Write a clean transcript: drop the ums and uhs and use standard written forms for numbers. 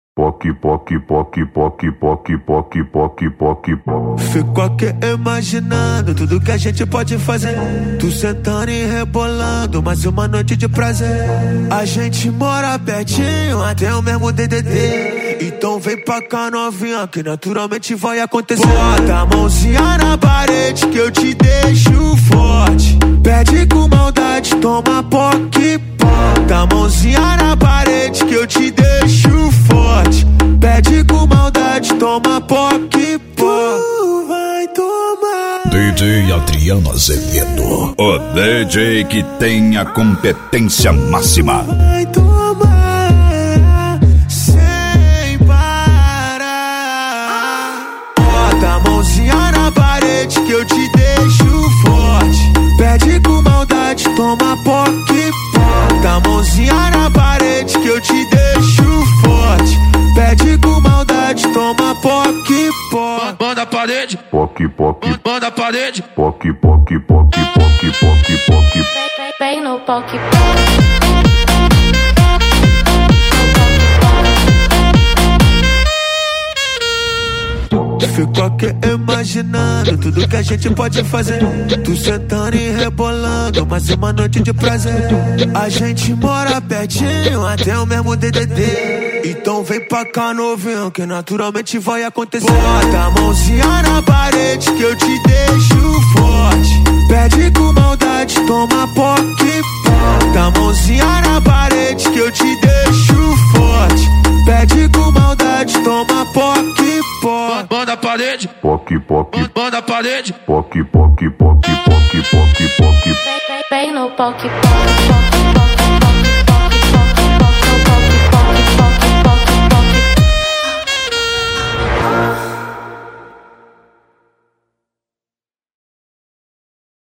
Poque, poque, poque, poque, poque, poque, poque, poque, poque. Fico aqui imaginando tudo que a gente pode fazer. Tu sentando e rebolando, mais uma noite de prazer. A gente mora pertinho, até o mesmo DDD. Então vem pra cá novinha, que naturalmente vai acontecer. Bota a mãozinha na parede que eu te deixo forte. Pede com maldade, toma poque. Bota a mãozinha na parede que eu te deixo forte. Pede com maldade, toma poque. Tu vai tomar. DJ Adriano Azevedo, o DJ que tem a competência máxima. Vai tomar sem parar. Bota a mãozinha na parede que eu te deixo forte. Pede com maldade, toma poque. Bota a mãozinha na parede que eu te deixo forte. Pede com maldade, toma poque. Manda a parede, Poque, poque, manda a parede. poque, poque, poque, poque, poque, poque. Vem no poque. Fico aqui imaginando tudo que a gente pode fazer. Tu sentando e rebolando, mais uma noite de prazer. A gente mora pertinho, até o mesmo DDD. Então vem pra cá novinho, que naturalmente vai acontecer. Bota a mãozinha na parede que eu te deixo forte. Pede com maldade, toma poque. Bota a mãozinha na parede que eu te deixo forte. Pede com maldade, toma poque. Manda a parede, Poque, poque, manda a parede. poque, poque, poque, poque, poque, poque. Vem no poque.